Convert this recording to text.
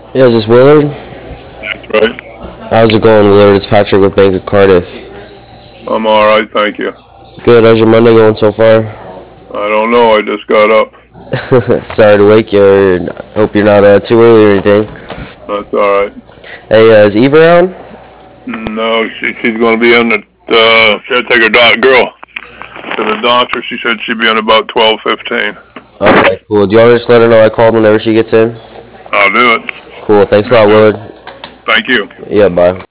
Yeah, is this Willard? That's right. How's it going, Willard? It's Patrick with Bank of Cardiff. I'm all right, thank you. Good. How's your Monday going so far? I don't know. I just got up. Sorry to wake you. Hope you're not too early or anything. That's all right. Hey, is Eve around? No, she's going to be in the. She had to take her girl to the doctor. She said she'd be in about 12:15. Okay, cool. Do you want to just let her know I called whenever she gets in? I'll do it. Cool. Thanks a lot, Willard. Thank you. Yeah, bye.